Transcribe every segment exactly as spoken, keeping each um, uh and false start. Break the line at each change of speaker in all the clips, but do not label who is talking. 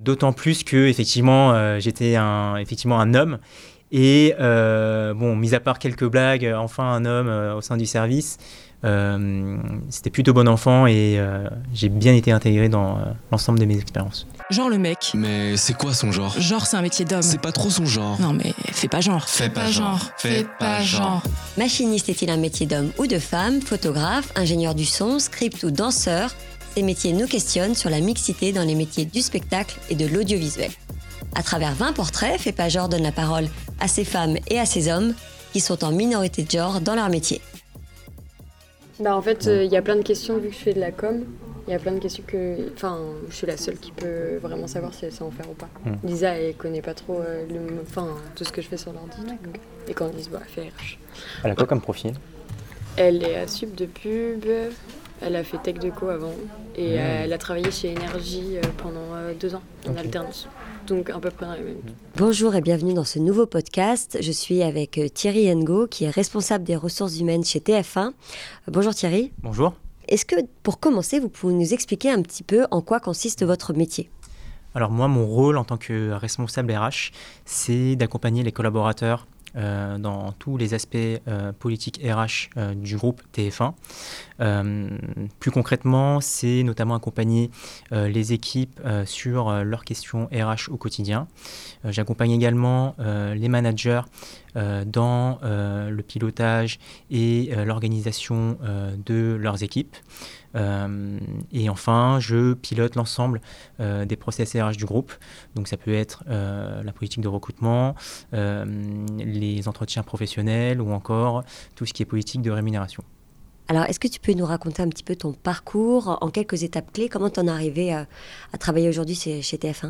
d'autant plus que effectivement, euh, j'étais un, effectivement un homme. Et euh, bon, mis à part quelques blagues, enfin un homme euh, au sein du service, euh, c'était plutôt bon enfant et euh, j'ai bien été intégré dans euh, l'ensemble de mes expériences.
Genre le mec.
Mais c'est quoi son genre ?
Genre c'est un métier d'homme.
C'est pas trop son genre.
Non mais fais pas genre.
Fais pas genre.
Fais pas genre.
Machiniste est-il un métier d'homme ou de femme ? Photographe, ingénieur du son, script ou danseur ? Ces métiers nous questionnent sur la mixité dans les métiers du spectacle et de l'audiovisuel. À travers vingt portraits, Fais pas genre donne la parole à ces femmes et à ces hommes qui sont en minorité de genre dans leur métier.
Bah en fait, il euh, y a plein de questions vu que je fais de la com. Il y a plein de questions que... Enfin, je suis la seule qui peut vraiment savoir si elle sait en faire ou pas. Mm. Lisa, elle connaît pas trop euh, le... enfin, tout ce que je fais sur l'ordi. Donc... Et quand on dit, bah, elle fait R H.
Elle a quoi comme profil ? Elle
est à Sup de pub, elle a fait Tech Deco avant. Et mm. euh, elle a travaillé chez Énergie euh, pendant euh, deux ans, en okay. alternance. Donc à peu près dans les mêmes.
Bonjour et bienvenue dans ce nouveau podcast. Je suis avec Thierry Ngo, qui est responsable des ressources humaines chez T F un. Bonjour Thierry.
Bonjour.
Est-ce que, pour commencer, vous pouvez nous expliquer un petit peu en quoi consiste votre métier ?
Alors moi, mon rôle en tant que responsable R H, c'est d'accompagner les collaborateurs euh, dans tous les aspects euh, politiques R H euh, du groupe T F un. Euh, plus concrètement, c'est notamment accompagner euh, les équipes euh, sur euh, leurs questions R H au quotidien. Euh, j'accompagne également euh, les managers euh, dans euh, le pilotage et euh, l'organisation euh, de leurs équipes. Euh, et enfin, je pilote l'ensemble euh, des process R H du groupe. Donc ça peut être euh, la politique de recrutement, euh, les entretiens professionnels ou encore tout ce qui est politique de rémunération.
Alors, est-ce que tu peux nous raconter un petit peu ton parcours en quelques étapes clés ? Comment tu en es arrivé à, à travailler aujourd'hui chez, chez T F un ?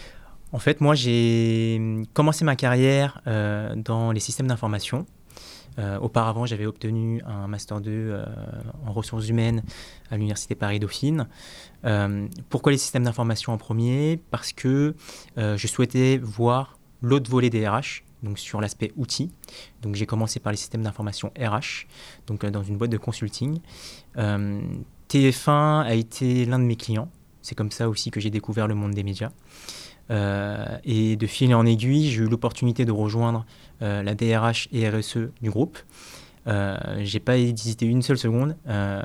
En fait, moi, j'ai commencé ma carrière euh, dans les systèmes d'information. Euh, auparavant, j'avais obtenu un Master deux euh, en ressources humaines à l'Université Paris-Dauphine. Euh, pourquoi les systèmes d'information en premier ? Parce que euh, je souhaitais voir l'autre volet des R H, donc sur l'aspect outils. Donc j'ai commencé par les systèmes d'information R H, donc euh, dans une boîte de consulting. Euh, T F un a été l'un de mes clients. C'est comme ça aussi que j'ai découvert le monde des médias. Euh, et de fil en aiguille, j'ai eu l'opportunité de rejoindre euh, la D R H et R S E du groupe. Euh, j'ai pas hésité une seule seconde. Euh,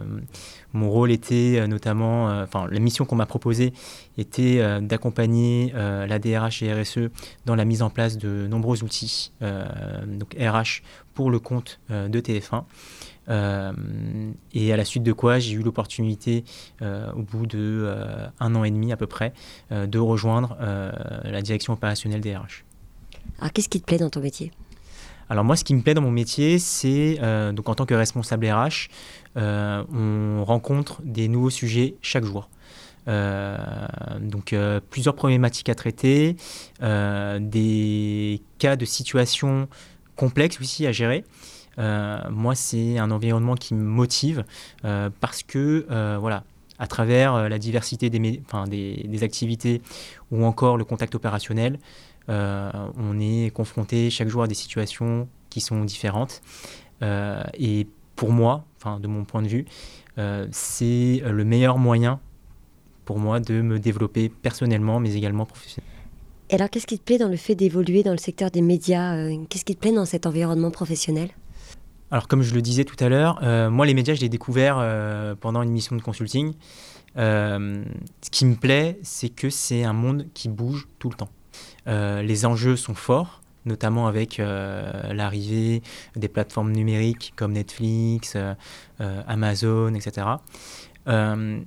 mon rôle était euh, notamment, enfin euh, la mission qu'on m'a proposée était euh, d'accompagner euh, la D R H et R S E dans la mise en place de nombreux outils, euh, donc R H pour le compte euh, de T F un. Euh, et à la suite de quoi j'ai eu l'opportunité euh, au bout de euh, un an et demi à peu près euh, de rejoindre euh, la direction opérationnelle des R H.
Alors qu'est-ce qui te plaît dans ton métier ?
Alors moi, ce qui me plaît dans mon métier, c'est euh, donc en tant que responsable R H, euh, on rencontre des nouveaux sujets chaque jour. Euh, donc euh, plusieurs problématiques à traiter, euh, des cas de situation complexes aussi à gérer. Euh, moi, c'est un environnement qui me motive euh, parce que, euh, voilà, à travers euh, la diversité des, mé- enfin, des, des activités ou encore le contact opérationnel, euh, on est confronté chaque jour à des situations qui sont différentes. Euh, et pour moi, enfin, de mon point de vue, euh, c'est le meilleur moyen pour moi de me développer personnellement, mais également professionnellement.
Et alors, qu'est-ce qui te plaît dans le fait d'évoluer dans le secteur des médias ? euh, Qu'est-ce qui te plaît dans cet environnement professionnel ?
Alors, comme je le disais tout à l'heure, euh, moi, les médias, je les ai découverts euh, pendant une mission de consulting. Euh, ce qui me plaît, c'est que c'est un monde qui bouge tout le temps. Euh, les enjeux sont forts, notamment avec euh, l'arrivée des plateformes numériques comme Netflix, euh, euh, Amazon, et cetera. Euh,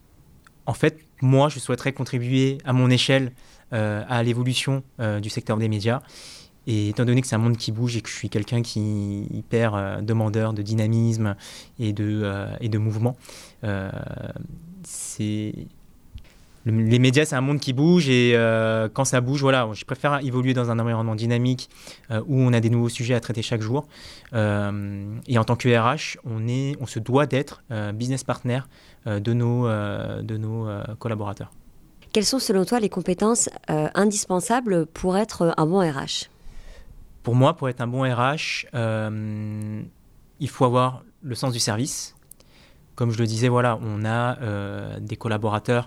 en fait, moi, je souhaiterais contribuer à mon échelle euh, à l'évolution euh, du secteur des médias. Et étant donné que c'est un monde qui bouge et que je suis quelqu'un qui est hyper euh, demandeur de dynamisme et de, euh, et de mouvement, euh, c'est... Le, les médias, c'est un monde qui bouge et euh, quand ça bouge, voilà, je préfère évoluer dans un environnement dynamique euh, où on a des nouveaux sujets à traiter chaque jour. Euh, et en tant que R H, on, est, on se doit d'être euh, business partner euh, de nos, euh, de nos euh, collaborateurs.
Quelles sont selon toi les compétences euh, indispensables pour être un bon R H ?
Pour moi, pour être un bon R H, euh, il faut avoir le sens du service. Comme je le disais, voilà, on a euh, des collaborateurs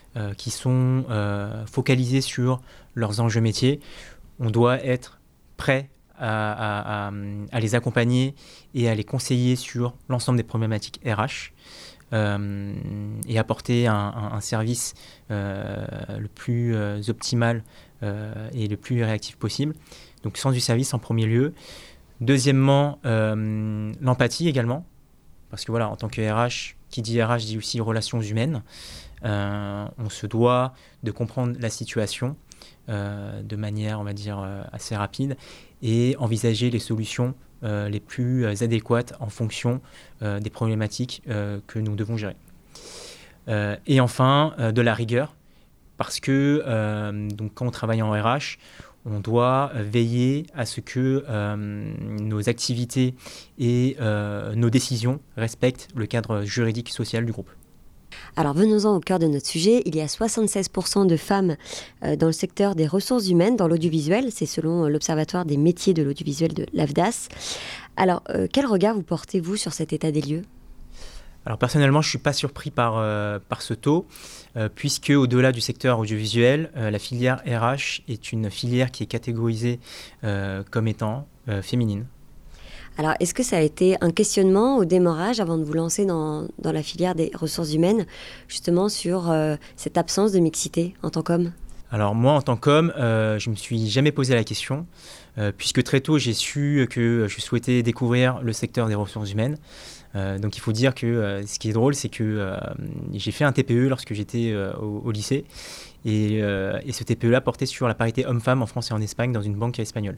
euh, qui sont euh, focalisés sur leurs enjeux métiers, on doit être prêt à, à, à, à les accompagner et à les conseiller sur l'ensemble des problématiques R H euh, et apporter un, un, un service euh, le plus euh, optimal euh, et le plus réactif possible. Donc sens du service en premier lieu. Deuxièmement, euh, l'empathie également, parce que voilà, en tant que R H, qui dit R H dit aussi relations humaines. Euh, on se doit de comprendre la situation euh, de manière, on va dire, euh, assez rapide et envisager les solutions euh, les plus adéquates en fonction euh, des problématiques euh, que nous devons gérer. Euh, et enfin, euh, de la rigueur, parce que euh, donc, quand on travaille en R H, on doit veiller à ce que euh, nos activités et euh, nos décisions respectent le cadre juridique et social du groupe.
Alors venons-en au cœur de notre sujet. Il y a soixante-seize pour cent de femmes euh, dans le secteur des ressources humaines, dans l'audiovisuel. C'est selon l'Observatoire des métiers de l'audiovisuel de l'A F D A S. Alors, euh, quel regard vous portez-vous sur cet état des lieux ?
Alors personnellement, je ne suis pas surpris par, euh, par ce taux, euh, puisque au-delà du secteur audiovisuel, euh, la filière R H est une filière qui est catégorisée euh, comme étant euh, féminine.
Alors, est-ce que ça a été un questionnement au démarrage avant de vous lancer dans, dans la filière des ressources humaines, justement sur euh, cette absence de mixité en tant qu'homme ?
Alors moi, en tant qu'homme, euh, je ne me suis jamais posé la question, euh, puisque très tôt, j'ai su que je souhaitais découvrir le secteur des ressources humaines. Euh, donc il faut dire que euh, ce qui est drôle, c'est que euh, j'ai fait un T P E lorsque j'étais euh, au, au lycée, et, euh, et ce T P E-là portait sur la parité homme-femme en France et en Espagne dans une banque espagnole.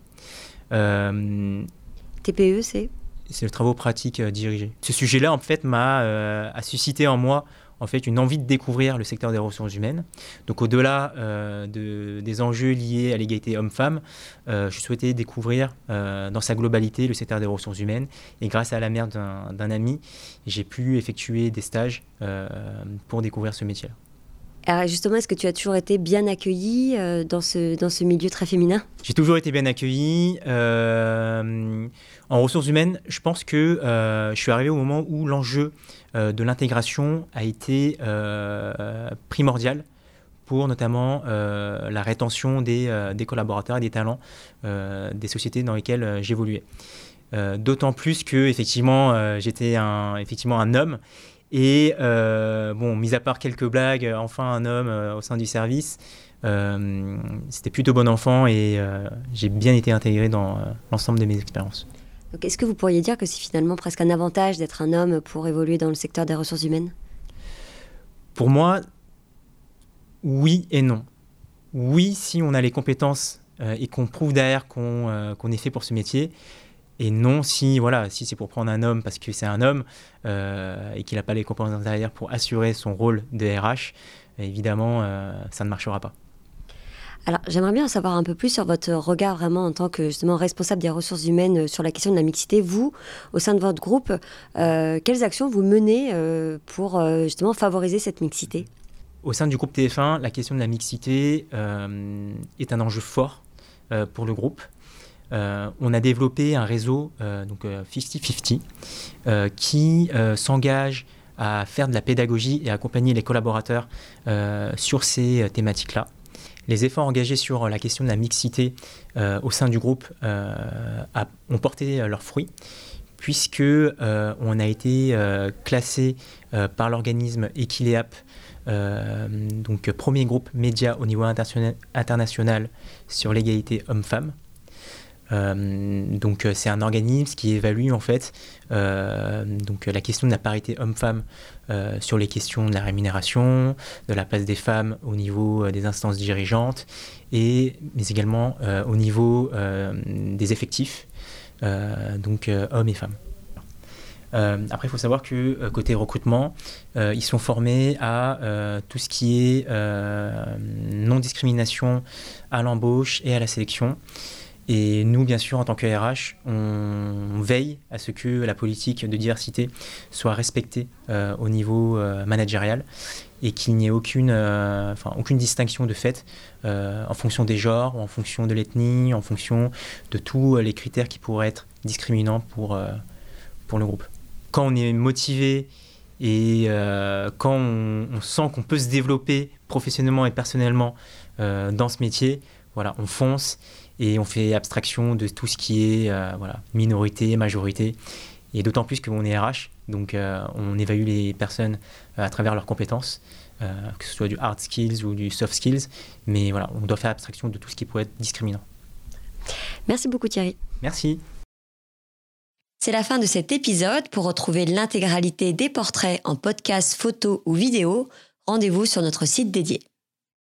Euh,
T P E, c'est ?
C'est le travaux pratiques euh, dirigés. Ce sujet-là, en fait, m'a euh, a suscité en moi en fait, une envie de découvrir le secteur des ressources humaines. Donc, au-delà euh, de, des enjeux liés à l'égalité homme-femme, euh, je souhaitais découvrir euh, dans sa globalité le secteur des ressources humaines. Et grâce à la mère d'un, d'un ami, j'ai pu effectuer des stages euh, pour découvrir ce métier-là.
Alors justement, est-ce que tu as toujours été bien accueilli euh, dans, ce, dans ce milieu très féminin ?
J'ai toujours été bien accueilli. Euh, en ressources humaines, je pense que euh, je suis arrivé au moment où l'enjeu euh, de l'intégration a été euh, primordial pour notamment euh, la rétention des, euh, des collaborateurs et des talents euh, des sociétés dans lesquelles euh, j'évoluais. Euh, d'autant plus que effectivement, euh, j'étais un, effectivement un homme. Et euh, bon, mis à part quelques blagues, enfin un homme euh, au sein du service, euh, c'était plutôt bon enfant et euh, j'ai bien été intégré dans euh, l'ensemble de mes expériences.
Donc, est-ce que vous pourriez dire que c'est finalement presque un avantage d'être un homme pour évoluer dans le secteur des ressources humaines ?
Pour moi, oui et non. Oui, si on a les compétences euh, et qu'on prouve derrière qu'on, euh, qu'on est fait pour ce métier. Et non, si, voilà, si c'est pour prendre un homme parce que c'est un homme euh, et qu'il n'a pas les compétences derrière pour assurer son rôle de R H, évidemment, euh, ça ne marchera pas.
Alors, j'aimerais bien en savoir un peu plus sur votre regard vraiment en tant que justement responsable des ressources humaines sur la question de la mixité. Vous, au sein de votre groupe, euh, quelles actions vous menez euh, pour euh, justement favoriser cette mixité ?
Au sein du groupe T F un, la question de la mixité euh, est un enjeu fort euh, pour le groupe. Euh, on a développé un réseau, euh, donc euh, cinquante cinquante, euh, qui euh, s'engage à faire de la pédagogie et à accompagner les collaborateurs euh, sur ces euh, thématiques-là. Les efforts engagés sur la question de la mixité euh, au sein du groupe euh, a, ont porté euh, leurs fruits, puisque euh, on a été euh, classé euh, par l'organisme Equileap, euh, donc premier groupe média au niveau international, international sur l'égalité homme-femme. Euh, donc c'est un organisme qui évalue en fait euh, donc la question de la parité homme-femme euh, sur les questions de la rémunération, de la place des femmes au niveau euh, des instances dirigeantes et mais également euh, au niveau euh, des effectifs, euh, donc euh, hommes et femmes. Euh, après, il faut savoir que euh, côté recrutement, euh, ils sont formés à euh, tout ce qui est euh, non-discrimination à l'embauche et à la sélection. Et nous, bien sûr, en tant que R H, on veille à ce que la politique de diversité soit respectée euh, au niveau euh, managérial et qu'il n'y ait aucune, euh, enfin, aucune distinction de fait euh, en fonction des genres, ou en fonction de l'ethnie, en fonction de tous les critères qui pourraient être discriminants pour, euh, pour le groupe. Quand on est motivé et euh, quand on, on sent qu'on peut se développer professionnellement et personnellement euh, dans ce métier, voilà, on fonce et on fait abstraction de tout ce qui est euh, voilà, minorité, majorité. Et d'autant plus qu'on est R H, donc euh, on évalue les personnes euh, à travers leurs compétences, euh, que ce soit du hard skills ou du soft skills. Mais voilà, on doit faire abstraction de tout ce qui pourrait être discriminant.
Merci beaucoup Thierry.
Merci.
C'est la fin de cet épisode. Pour retrouver l'intégralité des portraits en podcast, photo ou vidéo, rendez-vous sur notre site dédié.